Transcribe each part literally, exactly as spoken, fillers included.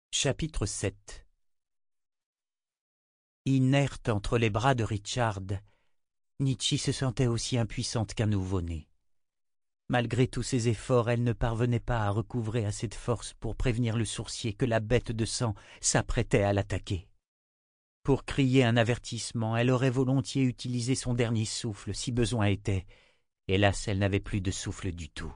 Chapitre sept. Inerte entre les bras de Richard, Nietzsche se sentait aussi impuissante qu'un nouveau-né. Malgré tous ses efforts, elle ne parvenait pas à recouvrer assez de force pour prévenir le sourcier que la bête de sang s'apprêtait à l'attaquer. Pour crier un avertissement, elle aurait volontiers utilisé son dernier souffle si besoin était. Hélas, elle n'avait plus de souffle du tout.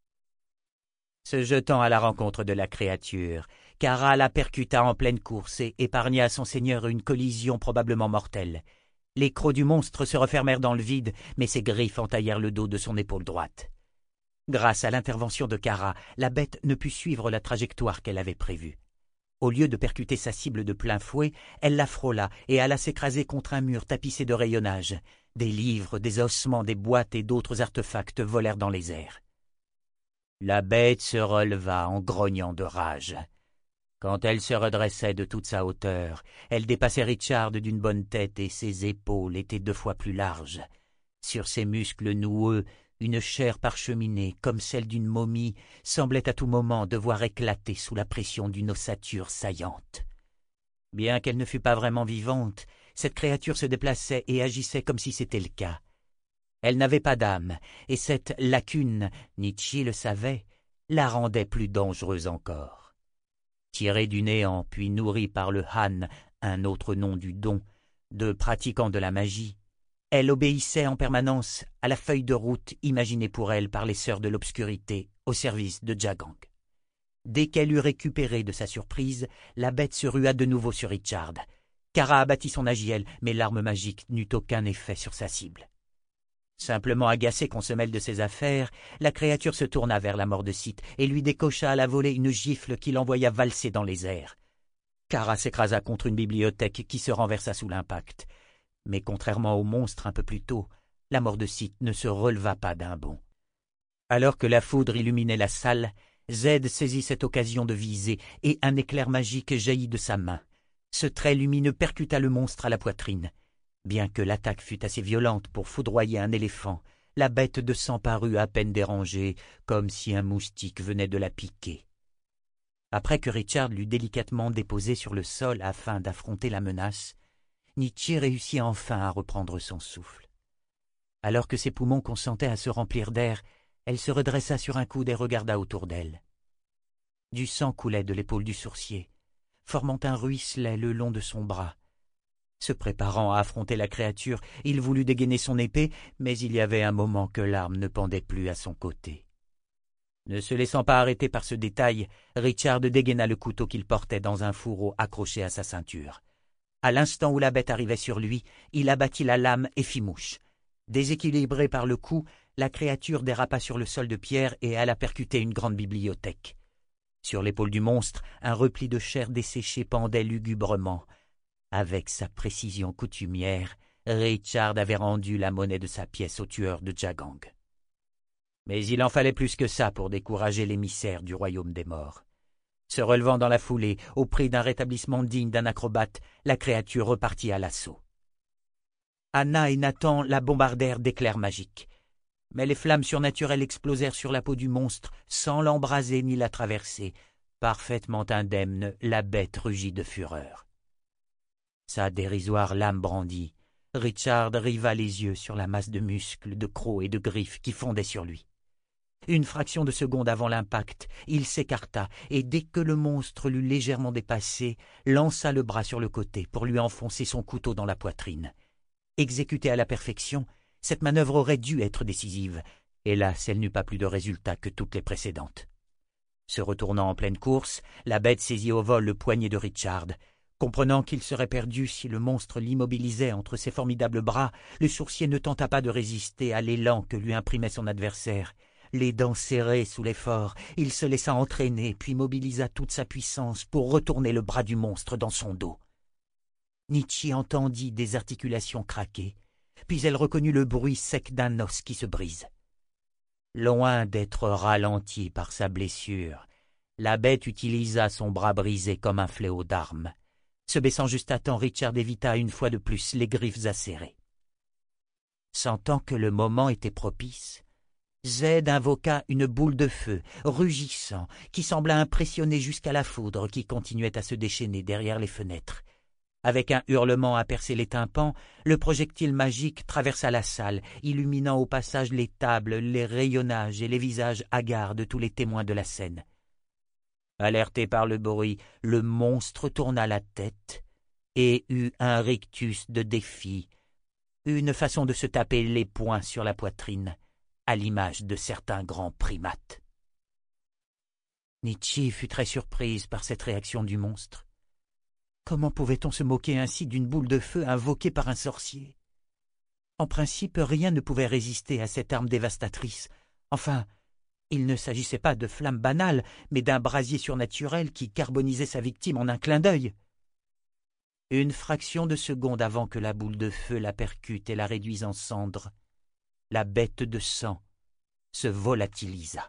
Se jetant à la rencontre de la créature, Kara la percuta en pleine course et épargna à son seigneur une collision probablement mortelle. Les crocs du monstre se refermèrent dans le vide, mais ses griffes entaillèrent le dos de son épaule droite. Grâce à l'intervention de Kara, la bête ne put suivre la trajectoire qu'elle avait prévue. Au lieu de percuter sa cible de plein fouet, elle la frôla et alla s'écraser contre un mur tapissé de rayonnage. Des livres, des ossements, des boîtes et d'autres artefacts volèrent dans les airs. La bête se releva en grognant de rage. Quand elle se redressait de toute sa hauteur, elle dépassait Richard d'une bonne tête et ses épaules étaient deux fois plus larges. Sur ses muscles noueux, une chair parcheminée, comme celle d'une momie, semblait à tout moment devoir éclater sous la pression d'une ossature saillante. Bien qu'elle ne fût pas vraiment vivante, cette créature se déplaçait et agissait comme si c'était le cas. Elle n'avait pas d'âme, et cette lacune, Nietzsche le savait, la rendait plus dangereuse encore. Tirée du néant, puis nourrie par le Han, un autre nom du don, de pratiquants de la magie, elle obéissait en permanence à la feuille de route imaginée pour elle par les sœurs de l'obscurité au service de Jagang. Dès qu'elle eut récupéré de sa surprise, la bête se rua de nouveau sur Richard. Kara abattit son agiel, mais l'arme magique n'eut aucun effet sur sa cible. Simplement agacée qu'on se mêle de ses affaires, la créature se tourna vers la mort de Sith et lui décocha à la volée une gifle qui l'envoya valser dans les airs. Kara s'écrasa contre une bibliothèque qui se renversa sous l'impact. Mais contrairement au monstre un peu plus tôt, la mort de Sith ne se releva pas d'un bond. Alors que la foudre illuminait la salle, Zed saisit cette occasion de viser et un éclair magique jaillit de sa main. Ce trait lumineux percuta le monstre à la poitrine. Bien que l'attaque fût assez violente pour foudroyer un éléphant, la bête de sang parut à peine dérangée, comme si un moustique venait de la piquer. Après que Richard l'eut délicatement déposée sur le sol afin d'affronter la menace, Nietzsche réussit enfin à reprendre son souffle. Alors que ses poumons consentaient à se remplir d'air, elle se redressa sur un coude et regarda autour d'elle. Du sang coulait de l'épaule du sourcier, formant un ruisselet le long de son bras. Se préparant à affronter la créature, il voulut dégainer son épée, mais il y avait un moment que l'arme ne pendait plus à son côté. Ne se laissant pas arrêter par ce détail, Richard dégaina le couteau qu'il portait dans un fourreau accroché à sa ceinture. À l'instant où la bête arrivait sur lui, il abattit la lame et fit mouche. Déséquilibrée par le coup, la créature dérapa sur le sol de pierre et alla percuter une grande bibliothèque. Sur l'épaule du monstre, un repli de chair desséchée pendait lugubrement. Avec sa précision coutumière, Richard avait rendu la monnaie de sa pièce au tueur de Jagang. Mais il en fallait plus que ça pour décourager l'émissaire du royaume des morts. Se relevant dans la foulée, au prix d'un rétablissement digne d'un acrobate, la créature repartit à l'assaut. Anna et Nathan la bombardèrent d'éclairs magiques. Mais les flammes surnaturelles explosèrent sur la peau du monstre sans l'embraser ni la traverser. Parfaitement indemne, la bête rugit de fureur. Sa dérisoire lame brandie, Richard riva les yeux sur la masse de muscles, de crocs et de griffes qui fondaient sur lui. Une fraction de seconde avant l'impact, il s'écarta et dès que le monstre l'eut légèrement dépassé, lança le bras sur le côté pour lui enfoncer son couteau dans la poitrine. Exécutée à la perfection, cette manœuvre aurait dû être décisive. Hélas, elle n'eut pas plus de résultat que toutes les précédentes. Se retournant en pleine course, la bête saisit au vol le poignet de Richard. Comprenant qu'il serait perdu si le monstre l'immobilisait entre ses formidables bras, le sourcier ne tenta pas de résister à l'élan que lui imprimait son adversaire. Les dents serrées sous l'effort, il se laissa entraîner puis mobilisa toute sa puissance pour retourner le bras du monstre dans son dos. Nietzsche entendit des articulations craquer, puis elle reconnut le bruit sec d'un os qui se brise. Loin d'être ralenti par sa blessure, la bête utilisa son bras brisé comme un fléau d'arme. Se baissant juste à temps, Richard évita une fois de plus les griffes acérées. Sentant que le moment était propice, Zed invoqua une boule de feu, rugissant, qui sembla impressionner jusqu'à la foudre qui continuait à se déchaîner derrière les fenêtres. Avec un hurlement à percer les tympans, le projectile magique traversa la salle, illuminant au passage les tables, les rayonnages et les visages hagards de tous les témoins de la scène. Alerté par le bruit, le monstre tourna la tête et eut un rictus de défi, une façon de se taper les poings sur la poitrine, à l'image de certains grands primates. Nichi fut très surprise par cette réaction du monstre. Comment pouvait-on se moquer ainsi d'une boule de feu invoquée par un sorcier? En principe, rien ne pouvait résister à cette arme dévastatrice. Enfin, il ne s'agissait pas de flammes banales, mais d'un brasier surnaturel qui carbonisait sa victime en un clin d'œil. Une fraction de seconde avant que la boule de feu la percute et la réduise en cendres, la bête de sang se volatilisa.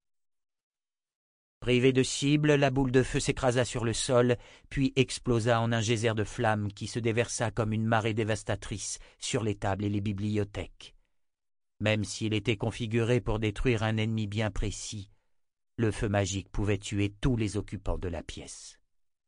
Privée de cible, la boule de feu s'écrasa sur le sol, puis explosa en un geyser de flammes qui se déversa comme une marée dévastatrice sur les tables et les bibliothèques. Même s'il était configuré pour détruire un ennemi bien précis, le feu magique pouvait tuer tous les occupants de la pièce.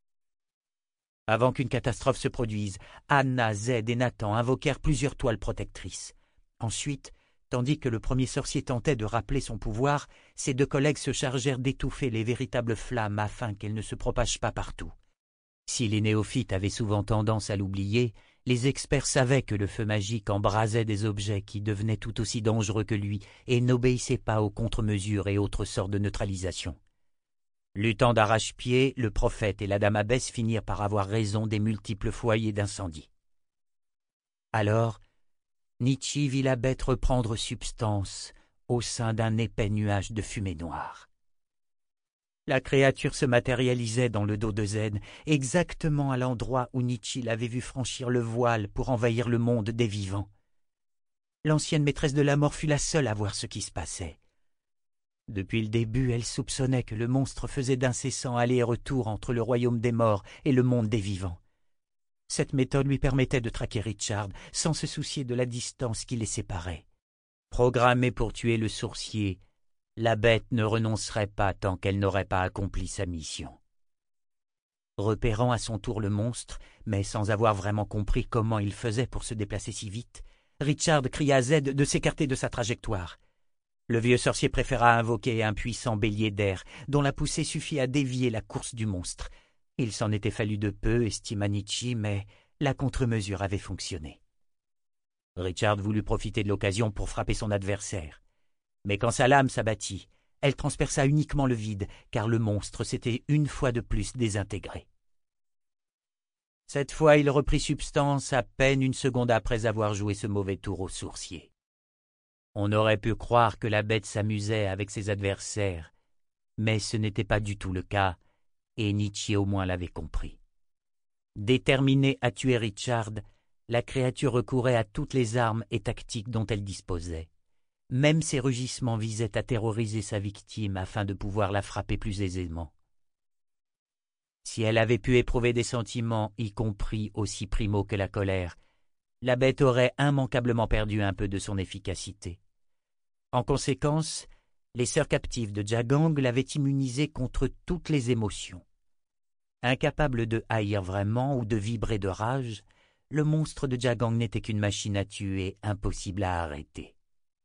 Avant qu'une catastrophe se produise, Anna, Zed et Nathan invoquèrent plusieurs toiles protectrices. Ensuite, tandis que le premier sorcier tentait de rappeler son pouvoir, ses deux collègues se chargèrent d'étouffer les véritables flammes afin qu'elles ne se propagent pas partout. Si les néophytes avaient souvent tendance à l'oublier, les experts savaient que le feu magique embrasait des objets qui devenaient tout aussi dangereux que lui et n'obéissaient pas aux contre-mesures et autres sortes de neutralisation. Luttant d'arrache-pied, le prophète et la dame abbesse finirent par avoir raison des multiples foyers d'incendie. Alors, Nichi vit la bête reprendre substance au sein d'un épais nuage de fumée noire. La créature se matérialisait dans le dos de Zed, exactement à l'endroit où Nichi l'avait vu franchir le voile pour envahir le monde des vivants. L'ancienne maîtresse de la mort fut la seule à voir ce qui se passait. Depuis le début, elle soupçonnait que le monstre faisait d'incessants allers-et-retours entre le royaume des morts et le monde des vivants. Cette méthode lui permettait de traquer Richard sans se soucier de la distance qui les séparait. Programmée pour tuer le sourcier, la bête ne renoncerait pas tant qu'elle n'aurait pas accompli sa mission. Repérant à son tour le monstre, mais sans avoir vraiment compris comment il faisait pour se déplacer si vite, Richard cria à Zed de s'écarter de sa trajectoire. Le vieux sorcier préféra invoquer un puissant bélier d'air, dont la poussée suffit à dévier la course du monstre. Il s'en était fallu de peu, estima Nichi, mais la contre-mesure avait fonctionné. Richard voulut profiter de l'occasion pour frapper son adversaire. Mais quand sa lame s'abattit, elle transperça uniquement le vide, car le monstre s'était une fois de plus désintégré. Cette fois, il reprit substance à peine une seconde après avoir joué ce mauvais tour au sourcier. On aurait pu croire que la bête s'amusait avec ses adversaires, mais ce n'était pas du tout le cas, et Nichi au moins l'avait compris. Déterminée à tuer Richard, la créature recourait à toutes les armes et tactiques dont elle disposait. Même ses rugissements visaient à terroriser sa victime afin de pouvoir la frapper plus aisément. Si elle avait pu éprouver des sentiments, y compris aussi primaux que la colère, la bête aurait immanquablement perdu un peu de son efficacité. En conséquence, les sœurs captives de Jagang l'avaient immunisée contre toutes les émotions. Incapable de haïr vraiment ou de vibrer de rage, le monstre de Jagang n'était qu'une machine à tuer impossible à arrêter.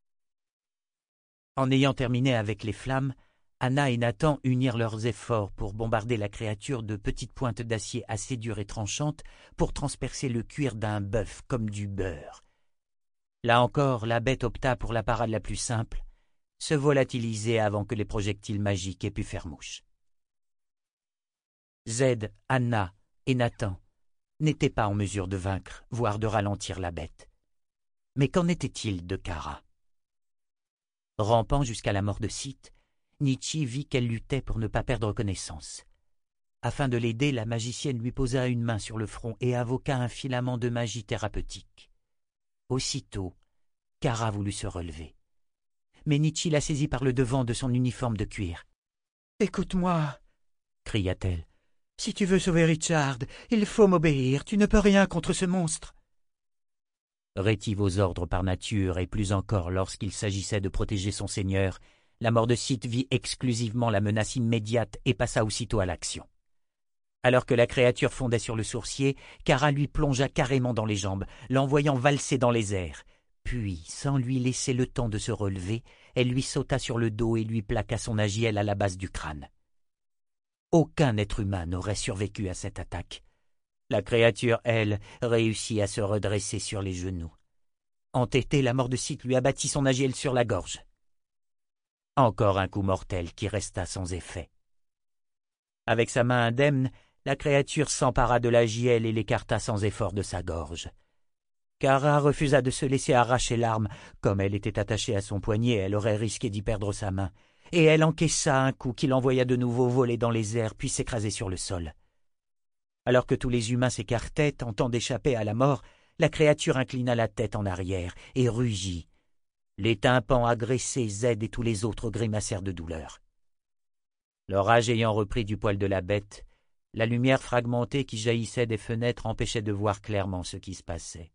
En ayant terminé avec les flammes, Anna et Nathan unirent leurs efforts pour bombarder la créature de petites pointes d'acier assez dures et tranchantes pour transpercer le cuir d'un bœuf comme du beurre. Là encore, la bête opta pour la parade la plus simple, se volatiliser avant que les projectiles magiques aient pu faire mouche. Zed, Anna et Nathan n'étaient pas en mesure de vaincre, voire de ralentir la bête. Mais qu'en était-il de Kara? Rampant jusqu'à la mort de Sith, Nichi vit qu'elle luttait pour ne pas perdre connaissance. Afin de l'aider, la magicienne lui posa une main sur le front et invoqua un filament de magie thérapeutique. Aussitôt, Kara voulut se relever. Mais Nichi la saisit par le devant de son uniforme de cuir. « Écoute-moi » cria-t-elle. « Si tu veux sauver Richard, il faut m'obéir, tu ne peux rien contre ce monstre. » Rétive aux ordres par nature, et plus encore lorsqu'il s'agissait de protéger son seigneur, la mort de Sith vit exclusivement la menace immédiate et passa aussitôt à l'action. Alors que la créature fondait sur le sourcier, Kara lui plongea carrément dans les jambes, l'envoyant valser dans les airs. Puis, sans lui laisser le temps de se relever, elle lui sauta sur le dos et lui plaqua son agiel à la base du crâne. Aucun être humain n'aurait survécu à cette attaque. La créature, elle, réussit à se redresser sur les genoux. Entêtée, la mort de Sith lui abattit son agiel sur la gorge. Encore un coup mortel qui resta sans effet. Avec sa main indemne, la créature s'empara de l'agiel et l'écarta sans effort de sa gorge. Kara refusa de se laisser arracher l'arme. Comme elle était attachée à son poignet, elle aurait risqué d'y perdre sa main. Et elle encaissa un coup qui l'envoya de nouveau voler dans les airs puis s'écraser sur le sol. Alors que tous les humains s'écartaient, tentant d'échapper à la mort, la créature inclina la tête en arrière et rugit. Les tympans agressés, Zed et tous les autres grimacèrent de douleur. L'orage ayant repris du poil de la bête, la lumière fragmentée qui jaillissait des fenêtres empêchait de voir clairement ce qui se passait.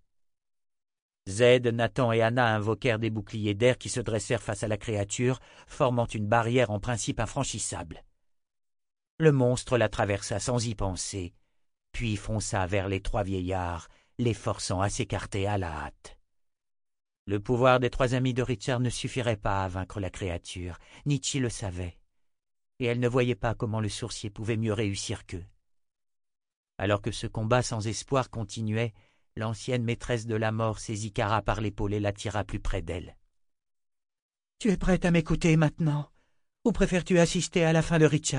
Zed, Nathan et Anna invoquèrent des boucliers d'air qui se dressèrent face à la créature, formant une barrière en principe infranchissable. Le monstre la traversa sans y penser, puis fonça vers les trois vieillards, les forçant à s'écarter à la hâte. Le pouvoir des trois amis de Richard ne suffirait pas à vaincre la créature, Nietzsche le savait, et elle ne voyait pas comment le sourcier pouvait mieux réussir qu'eux. Alors que ce combat sans espoir continuait, l'ancienne maîtresse de la mort saisit Kara par l'épaule et l'attira plus près d'elle. « Tu es prête à m'écouter maintenant, ou préfères-tu assister à la fin de Richard ?»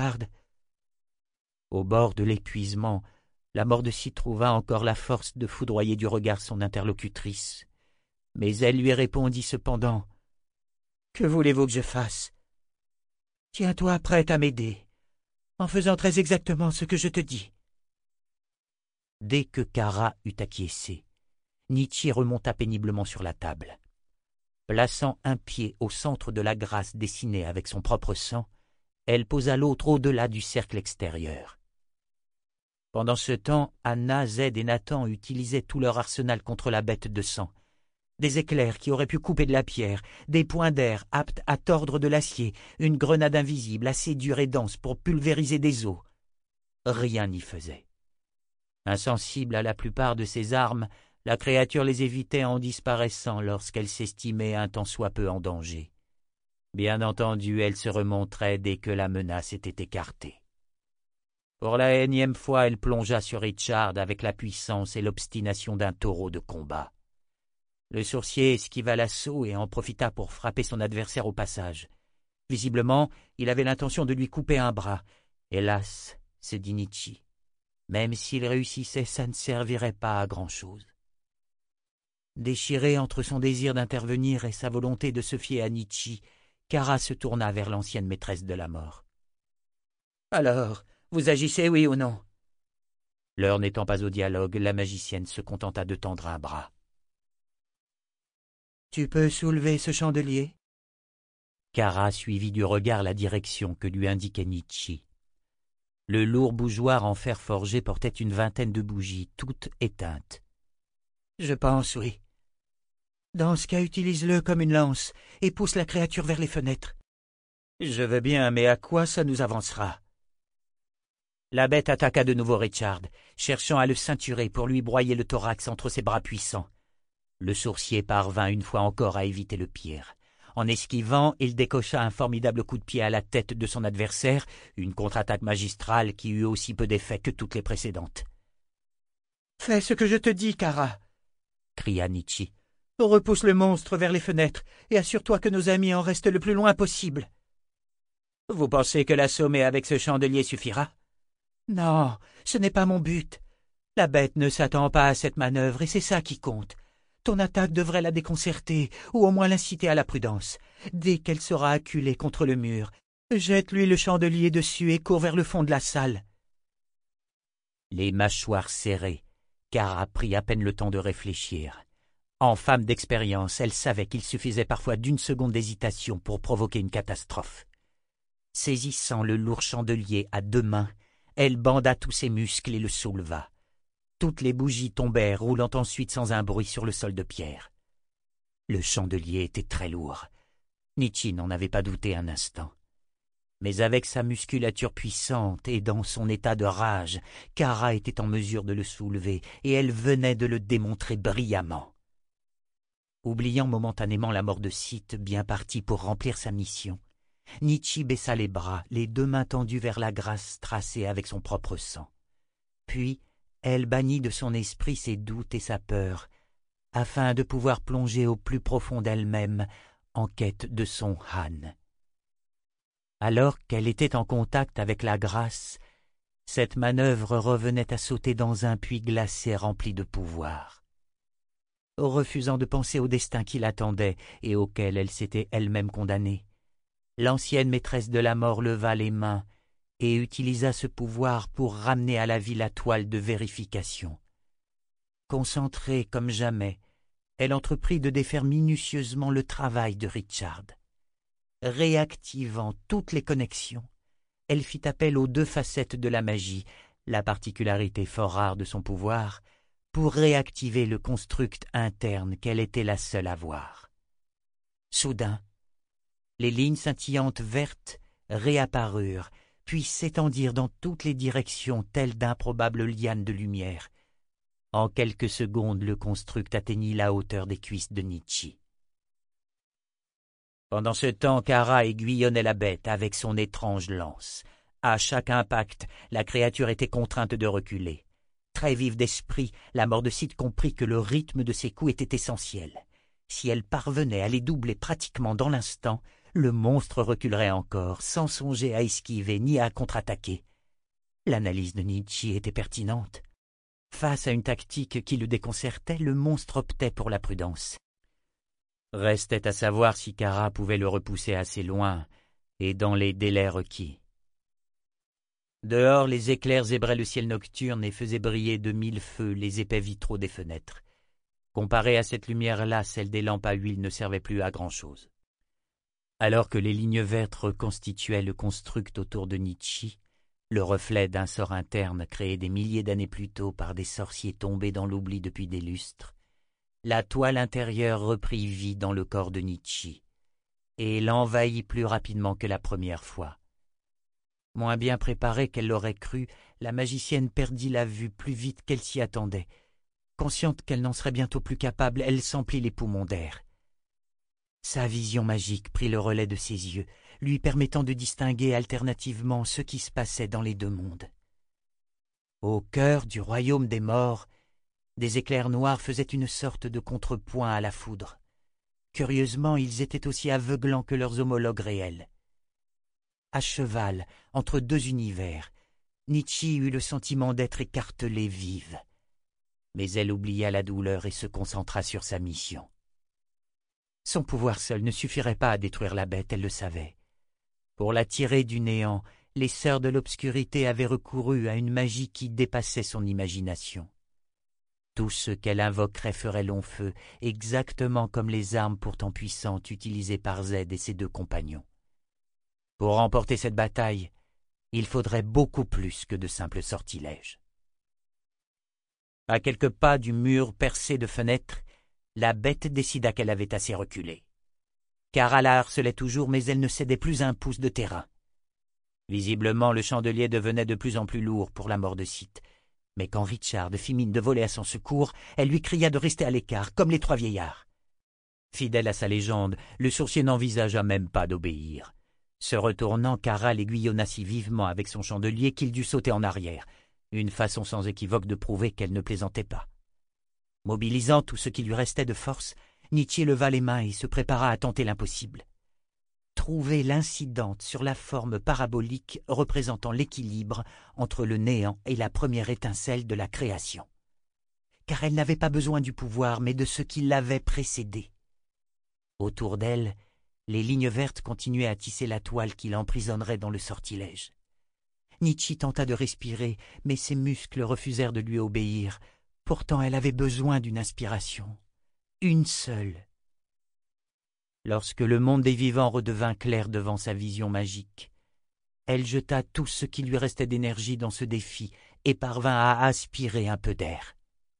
Au bord de l'épuisement, la mort de Sith trouva encore la force de foudroyer du regard son interlocutrice. Mais elle lui répondit cependant. « Que voulez-vous que je fasse ? Tiens-toi prête à m'aider, en faisant très exactement ce que je te dis. » Dès que Kara eut acquiescé, Nietzsche remonta péniblement sur la table. Plaçant un pied au centre de la grâce dessinée avec son propre sang, elle posa l'autre au-delà du cercle extérieur. Pendant ce temps, Anna, Zed et Nathan utilisaient tout leur arsenal contre la bête de sang. Des éclairs qui auraient pu couper de la pierre, des points d'air aptes à tordre de l'acier, une grenade invisible assez dure et dense pour pulvériser des os. Rien n'y faisait. Insensible à la plupart de ces armes, la créature les évitait en disparaissant lorsqu'elle s'estimait un tant soit peu en danger. Bien entendu, elle se remontrait dès que la menace était écartée. Pour la énième fois, elle plongea sur Richard avec la puissance et l'obstination d'un taureau de combat. Le sourcier esquiva l'assaut et en profita pour frapper son adversaire au passage. Visiblement, il avait l'intention de lui couper un bras. Hélas, se dit Nietzsche, même s'il réussissait, ça ne servirait pas à grand-chose. Déchirée entre son désir d'intervenir et sa volonté de se fier à Nietzsche, Kara se tourna vers l'ancienne maîtresse de la mort. « Alors, vous agissez, oui ou non ?» L'heure n'étant pas au dialogue, la magicienne se contenta de tendre un bras. « Tu peux soulever ce chandelier ?» Kara suivit du regard la direction que lui indiquait Nietzsche. Le lourd bougeoir en fer forgé portait une vingtaine de bougies, toutes éteintes. « Je pense, oui. Dans ce cas, utilise-le comme une lance et pousse la créature vers les fenêtres. »« Je veux bien, mais à quoi ça nous avancera ?» La bête attaqua de nouveau Richard, cherchant à le ceinturer pour lui broyer le thorax entre ses bras puissants. Le sourcier parvint une fois encore à éviter le pire. En esquivant, il décocha un formidable coup de pied à la tête de son adversaire, une contre-attaque magistrale qui eut aussi peu d'effet que toutes les précédentes. « Fais ce que je te dis, Kara !» cria Nietzsche. « Repousse le monstre vers les fenêtres et assure-toi que nos amis en restent le plus loin possible. »« Vous pensez que l'assommer avec ce chandelier suffira ?»« Non, ce n'est pas mon but. La bête ne s'attend pas à cette manœuvre et c'est ça qui compte. Ton attaque devrait la déconcerter ou au moins l'inciter à la prudence. Dès qu'elle sera acculée contre le mur, jette-lui le chandelier dessus et cours vers le fond de la salle. » Les mâchoires serrées, Kara prit à peine le temps de réfléchir. En femme d'expérience, elle savait qu'il suffisait parfois d'une seconde d'hésitation pour provoquer une catastrophe. Saisissant le lourd chandelier à deux mains, elle banda tous ses muscles et le souleva. Toutes les bougies tombèrent, roulant ensuite sans un bruit sur le sol de pierre. Le chandelier était très lourd. Nietzsche n'en avait pas douté un instant. Mais avec sa musculature puissante et dans son état de rage, Kara était en mesure de le soulever, et elle venait de le démontrer brillamment. Oubliant momentanément la mort de Sith, bien parti pour remplir sa mission, Nietzsche baissa les bras, les deux mains tendues vers la grâce tracée avec son propre sang. Puis, elle bannit de son esprit ses doutes et sa peur, afin de pouvoir plonger au plus profond d'elle-même en quête de son Han. Alors qu'elle était en contact avec la grâce, cette manœuvre revenait à sauter dans un puits glacé rempli de pouvoir. Refusant de penser au destin qui l'attendait et auquel elle s'était elle-même condamnée, l'ancienne maîtresse de la mort leva les mains et utilisa ce pouvoir pour ramener à la vie la toile de vérification. Concentrée comme jamais, elle entreprit de défaire minutieusement le travail de Richard. Réactivant toutes les connexions, elle fit appel aux deux facettes de la magie, la particularité fort rare de son pouvoir, pour réactiver le construct interne qu'elle était la seule à voir. Soudain, les lignes scintillantes vertes réapparurent, puis s'étendirent dans toutes les directions telles d'improbables lianes de lumière. En quelques secondes, le construct atteignit la hauteur des cuisses de Nietzsche. Pendant ce temps, Kara aiguillonnait la bête avec son étrange lance. À chaque impact, la créature était contrainte de reculer. Très vive d'esprit, la mort de Sith comprit que le rythme de ses coups était essentiel. Si elle parvenait à les doubler pratiquement dans l'instant, le monstre reculerait encore, sans songer à esquiver ni à contre-attaquer. L'analyse de Nietzsche était pertinente. Face à une tactique qui le déconcertait, le monstre optait pour la prudence. Restait à savoir si Kara pouvait le repousser assez loin et dans les délais requis. Dehors, les éclairs zébraient le ciel nocturne et faisaient briller de mille feux les épais vitraux des fenêtres. Comparée à cette lumière-là, celle des lampes à huile ne servait plus à grand-chose. Alors que les lignes vertes reconstituaient le construct autour de Nietzsche, le reflet d'un sort interne créé des milliers d'années plus tôt par des sorciers tombés dans l'oubli depuis des lustres, la toile intérieure reprit vie dans le corps de Nietzsche, et l'envahit plus rapidement que la première fois. Moins bien préparée qu'elle l'aurait cru, la magicienne perdit la vue plus vite qu'elle s'y attendait. Consciente qu'elle n'en serait bientôt plus capable, elle s'emplit les poumons d'air. Sa vision magique prit le relais de ses yeux, lui permettant de distinguer alternativement ce qui se passait dans les deux mondes. Au cœur du royaume des morts, des éclairs noirs faisaient une sorte de contrepoint à la foudre. Curieusement, ils étaient aussi aveuglants que leurs homologues réels. À cheval, entre deux univers, Nietzsche eut le sentiment d'être écartelée vive. Mais elle oublia la douleur et se concentra sur sa mission. Son pouvoir seul ne suffirait pas à détruire la bête, elle le savait. Pour la tirer du néant, les sœurs de l'obscurité avaient recouru à une magie qui dépassait son imagination. Tout ce qu'elle invoquerait ferait long feu, exactement comme les armes pourtant puissantes utilisées par Zed et ses deux compagnons. Pour remporter cette bataille, il faudrait beaucoup plus que de simples sortilèges. À quelques pas du mur percé de fenêtres, la bête décida qu'elle avait assez reculé. Kara la harcelait toujours, mais elle ne cédait plus un pouce de terrain. Visiblement, le chandelier devenait de plus en plus lourd pour la mort de Sith. Mais quand Richard fit mine de voler à son secours, elle lui cria de rester à l'écart, comme les trois vieillards. Fidèle à sa légende, le sourcier n'envisagea même pas d'obéir. Se retournant, Kara l'aiguillonna si vivement avec son chandelier qu'il dut sauter en arrière, une façon sans équivoque de prouver qu'elle ne plaisantait pas. Mobilisant tout ce qui lui restait de force, Nietzsche leva les mains et se prépara à tenter l'impossible. Trouver l'incidente sur la forme parabolique représentant l'équilibre entre le néant et la première étincelle de la création. Car elle n'avait pas besoin du pouvoir, mais de ce qui l'avait précédé. Autour d'elle, les lignes vertes continuaient à tisser la toile qui l'emprisonnerait dans le sortilège. Nietzsche tenta de respirer, mais ses muscles refusèrent de lui obéir. Pourtant, elle avait besoin d'une inspiration. Une seule. Lorsque le monde des vivants redevint clair devant sa vision magique, elle jeta tout ce qui lui restait d'énergie dans ce défi et parvint à aspirer un peu d'air.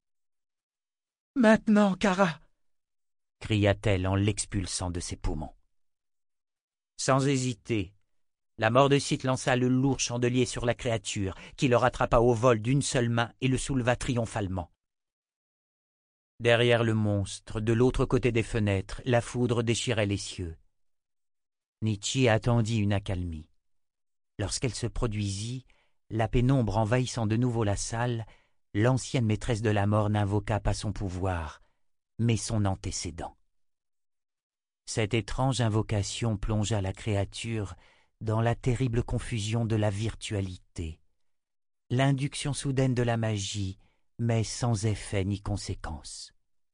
« Maintenant, Kara !» cria-t-elle en l'expulsant de ses poumons. Sans hésiter, la mort de Sith lança le lourd chandelier sur la créature, qui le rattrapa au vol d'une seule main et le souleva triomphalement. Derrière le monstre, de l'autre côté des fenêtres, la foudre déchirait les cieux. Nietzsche attendit une accalmie. Lorsqu'elle se produisit, la pénombre envahissant de nouveau la salle, l'ancienne maîtresse de la mort n'invoqua pas son pouvoir, mais son antécédent. Cette étrange invocation plongea la créature dans la terrible confusion de la virtualité, l'induction soudaine de la magie, mais sans effet ni conséquence.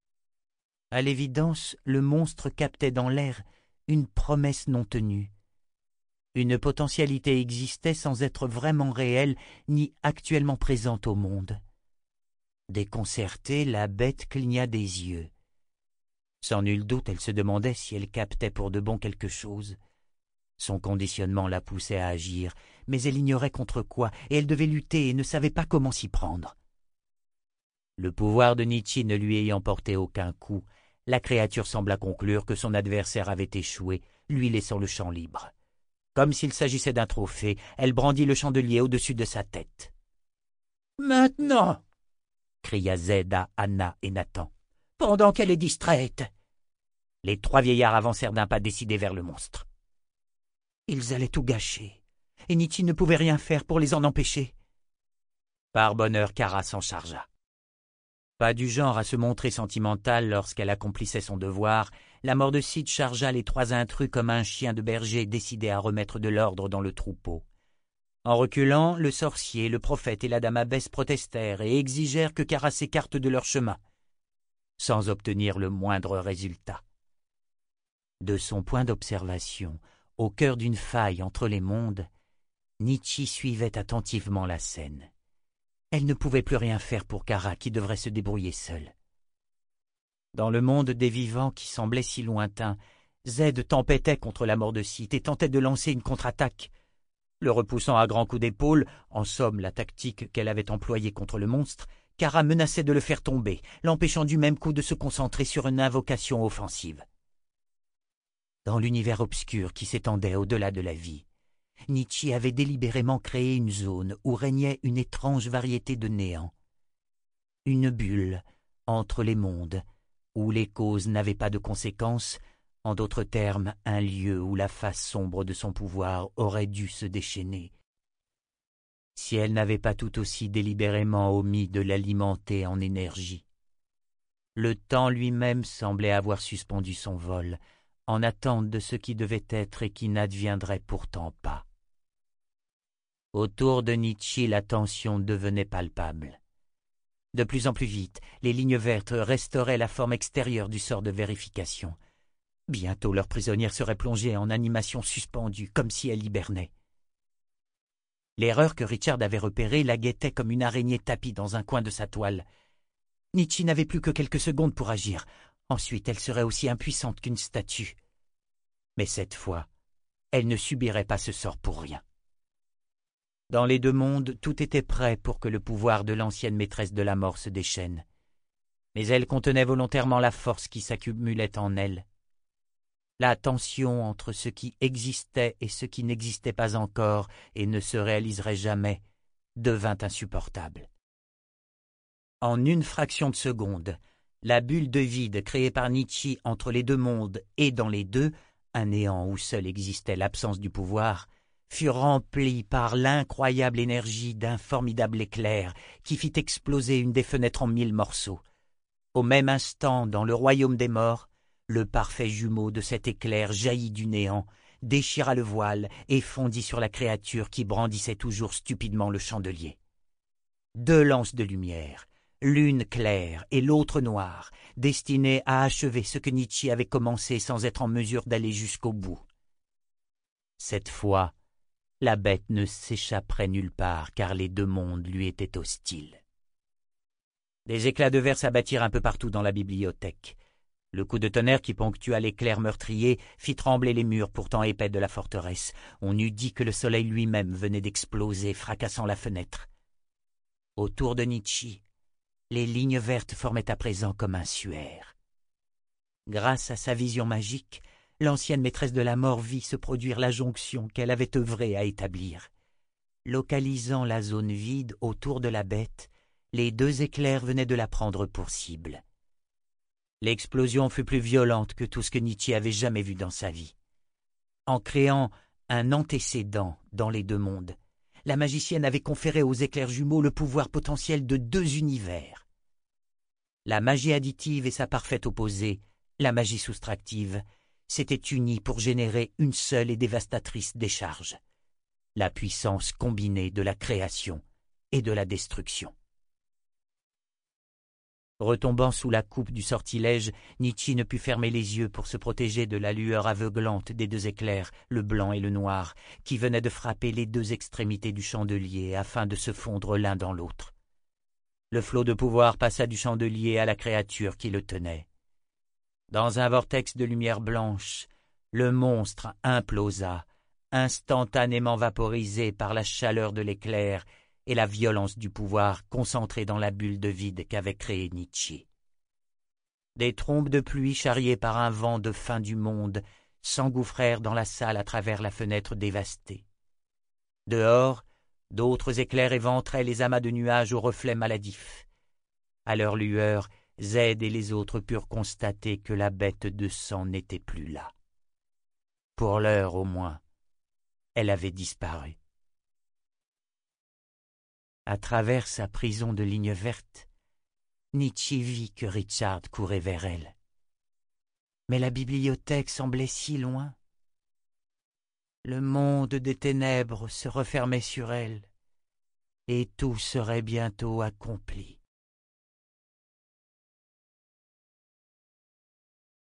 À l'évidence, le monstre captait dans l'air une promesse non tenue. Une potentialité existait sans être vraiment réelle ni actuellement présente au monde. Déconcertée, la bête cligna des yeux. Sans nul doute, elle se demandait si elle captait pour de bon quelque chose. Son conditionnement la poussait à agir, mais elle ignorait contre quoi, et elle devait lutter et ne savait pas comment s'y prendre. Le pouvoir de Nietzsche ne lui ayant porté aucun coup, la créature sembla conclure que son adversaire avait échoué, lui laissant le champ libre. Comme s'il s'agissait d'un trophée, elle brandit le chandelier au-dessus de sa tête. « Maintenant !» cria Zeda, Anna et Nathan. « Pendant qu'elle est distraite !» Les trois vieillards avancèrent d'un pas décidé vers le monstre. Ils allaient tout gâcher, et Nietzsche ne pouvait rien faire pour les en empêcher. Par bonheur, Kara s'en chargea. Pas du genre à se montrer sentimentale lorsqu'elle accomplissait son devoir, la mort de Sith chargea les trois intrus comme un chien de berger décidé à remettre de l'ordre dans le troupeau. En reculant, le sorcier, le prophète et la dame abbesse protestèrent et exigèrent que Kara s'écarte de leur chemin, sans obtenir le moindre résultat. De son point d'observation, au cœur d'une faille entre les mondes, Nietzsche suivait attentivement la scène. Elle ne pouvait plus rien faire pour Kara qui devrait se débrouiller seule. Dans le monde des vivants qui semblait si lointain, Zed tempêtait contre la mort de Sith et tentait de lancer une contre-attaque. Le repoussant à grands coups d'épaule, en somme la tactique qu'elle avait employée contre le monstre, Kara menaçait de le faire tomber, l'empêchant du même coup de se concentrer sur une invocation offensive. Dans l'univers obscur qui s'étendait au-delà de la vie, Nietzsche avait délibérément créé une zone où régnait une étrange variété de néant. Une bulle entre les mondes, où les causes n'avaient pas de conséquences, en d'autres termes, un lieu où la face sombre de son pouvoir aurait dû se déchaîner. Si elle n'avait pas tout aussi délibérément omis de l'alimenter en énergie. Le temps lui-même semblait avoir suspendu son vol, en attente de ce qui devait être et qui n'adviendrait pourtant pas. Autour de Nietzsche, la tension devenait palpable. De plus en plus vite, les lignes vertes restauraient la forme extérieure du sort de vérification. Bientôt leur prisonnière serait plongée en animation suspendue, comme si elle hibernait. L'erreur que Richard avait repérée la guettait comme une araignée tapie dans un coin de sa toile. Nietzsche n'avait plus que quelques secondes pour agir. Ensuite, elle serait aussi impuissante qu'une statue. Mais cette fois, elle ne subirait pas ce sort pour rien. Dans les deux mondes, tout était prêt pour que le pouvoir de l'ancienne maîtresse de la mort se déchaîne. Mais elle contenait volontairement la force qui s'accumulait en elle. La tension entre ce qui existait et ce qui n'existait pas encore et ne se réaliserait jamais devint insupportable. En une fraction de seconde, la bulle de vide créée par Nietzsche entre les deux mondes et dans les deux, un néant où seule existait l'absence du pouvoir, fut remplie par l'incroyable énergie d'un formidable éclair qui fit exploser une des fenêtres en mille morceaux. Au même instant, dans le royaume des morts, le parfait jumeau de cet éclair jaillit du néant, déchira le voile et fondit sur la créature qui brandissait toujours stupidement le chandelier. Deux lances de lumière, l'une claire et l'autre noire, destinées à achever ce que Nietzsche avait commencé sans être en mesure d'aller jusqu'au bout. Cette fois, la bête ne s'échapperait nulle part car les deux mondes lui étaient hostiles. Des éclats de verre s'abattirent un peu partout dans la bibliothèque. Le coup de tonnerre qui ponctua l'éclair meurtrier fit trembler les murs pourtant épais de la forteresse. On eût dit que le soleil lui-même venait d'exploser, fracassant la fenêtre. Autour de Nietzsche, les lignes vertes formaient à présent comme un suaire. Grâce à sa vision magique, l'ancienne maîtresse de la mort vit se produire la jonction qu'elle avait œuvré à établir. Localisant la zone vide autour de la bête, les deux éclairs venaient de la prendre pour cible. L'explosion fut plus violente que tout ce que Nietzsche avait jamais vu dans sa vie. En créant un antécédent dans les deux mondes, la magicienne avait conféré aux éclairs jumeaux le pouvoir potentiel de deux univers. La magie additive et sa parfaite opposée, la magie soustractive, s'étaient unies pour générer une seule et dévastatrice décharge, la puissance combinée de la création et de la destruction. Retombant sous la coupe du sortilège, Nietzsche ne put fermer les yeux pour se protéger de la lueur aveuglante des deux éclairs, le blanc et le noir, qui venaient de frapper les deux extrémités du chandelier afin de se fondre l'un dans l'autre. Le flot de pouvoir passa du chandelier à la créature qui le tenait. Dans un vortex de lumière blanche, le monstre implosa, instantanément vaporisé par la chaleur de l'éclair et la violence du pouvoir concentré dans la bulle de vide qu'avait créée Nietzsche. Des trombes de pluie charriées par un vent de fin du monde s'engouffrèrent dans la salle à travers la fenêtre dévastée. Dehors, d'autres éclairs éventraient les amas de nuages aux reflets maladifs. À leur lueur, Z et les autres purent constater que la bête de sang n'était plus là. Pour l'heure au moins, elle avait disparu. À travers sa prison de lignes vertes, Nietzsche vit que Richard courait vers elle. Mais la bibliothèque semblait si loin. Le monde des ténèbres se refermait sur elle, et tout serait bientôt accompli.